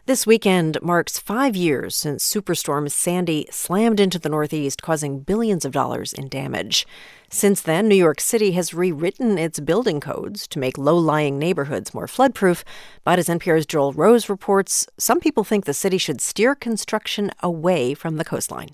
This weekend marks 5 years since Superstorm Sandy slammed into the Northeast, causing billions of dollars in damage. Since then, New York City has rewritten its building codes to make low-lying neighborhoods more flood-proof. But as NPR's Joel Rose reports, some people think the city should steer construction away from the coastline.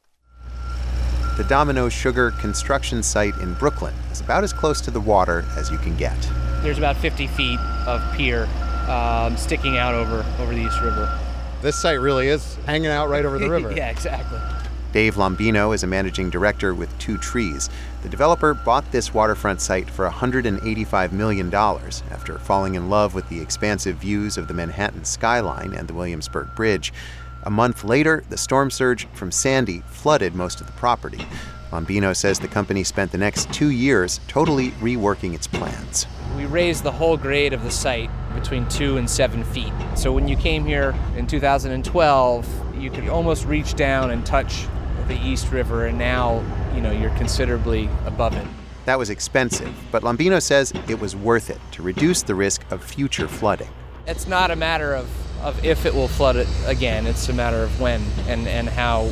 The Domino Sugar construction site in Brooklyn is about as close to the water as you can get. There's about 50 feet of pier sticking out over the East River. This site really is hanging out right over the river. Yeah, exactly. Dave Lombino is a managing director with Two Trees. The developer bought this waterfront site for $185 million after falling in love with the expansive views of the Manhattan skyline and the Williamsburg Bridge. A month later, the storm surge from Sandy flooded most of the property. Lombino says the company spent the next 2 years totally reworking its plans. We raised the whole grade of the site between 2 and 7 feet. So when you came here in 2012, you could almost reach down and touch the East River, and now, you're considerably above it. That was expensive, but Lombino says it was worth it to reduce the risk of future flooding. It's not a matter of if it will flood it again. It's a matter of when and how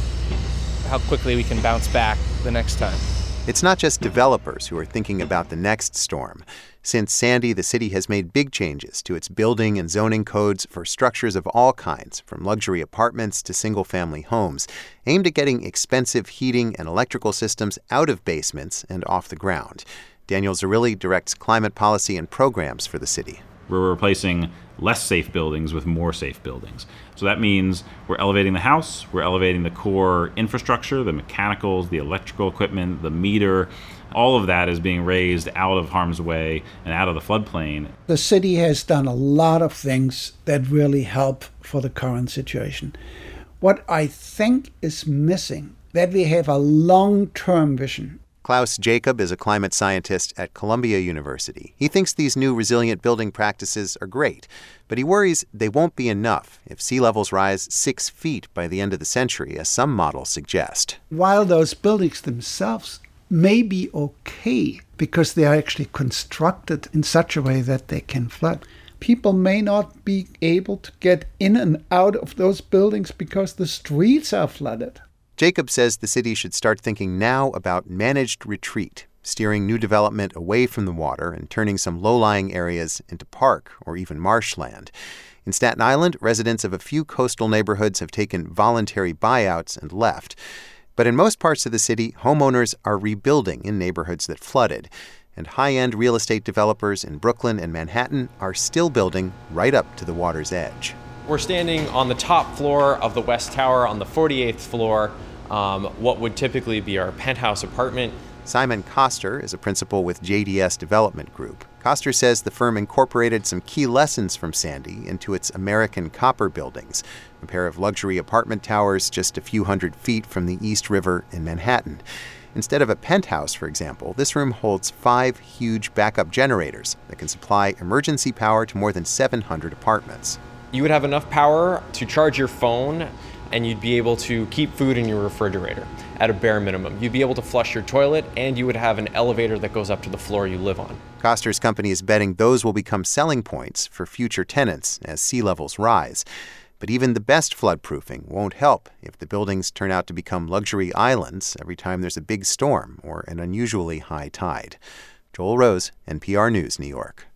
quickly we can bounce back the next time. It's not just developers who are thinking about the next storm. Since Sandy, the city has made big changes to its building and zoning codes for structures of all kinds, from luxury apartments to single-family homes, aimed at getting expensive heating and electrical systems out of basements and off the ground. Daniel Zerilli directs climate policy and programs for the city. We're replacing less safe buildings with more safe buildings. So that means we're elevating the house, we're elevating the core infrastructure, the mechanicals, the electrical equipment, the meter. All of that is being raised out of harm's way and out of the floodplain. The city has done a lot of things that really help for the current situation. What I think is missing, that we have a long-term vision. Klaus Jacob is a climate scientist at Columbia University. He thinks these new resilient building practices are great, but he worries they won't be enough if sea levels rise 6 feet by the end of the century, as some models suggest. While those buildings themselves may be okay because they are actually constructed in such a way that they can flood, people may not be able to get in and out of those buildings because the streets are flooded. Jacob says the city should start thinking now about managed retreat, steering new development away from the water and turning some low-lying areas into park or even marshland. In Staten Island, residents of a few coastal neighborhoods have taken voluntary buyouts and left. But in most parts of the city, homeowners are rebuilding in neighborhoods that flooded. And high-end real estate developers in Brooklyn and Manhattan are still building right up to the water's edge. We're standing on the top floor of the West Tower on the 48th floor, what would typically be our penthouse apartment. Simon Koster is a principal with JDS Development Group. Koster says the firm incorporated some key lessons from Sandy into its American Copper buildings, a pair of luxury apartment towers just a few hundred feet from the East River in Manhattan. Instead of a penthouse, for example, this room holds 5 huge backup generators that can supply emergency power to more than 700 apartments. You would have enough power to charge your phone, and you'd be able to keep food in your refrigerator at a bare minimum. You'd be able to flush your toilet, and you would have an elevator that goes up to the floor you live on. Koster's company is betting those will become selling points for future tenants as sea levels rise. But even the best floodproofing won't help if the buildings turn out to become luxury islands every time there's a big storm or an unusually high tide. Joel Rose, NPR News, New York.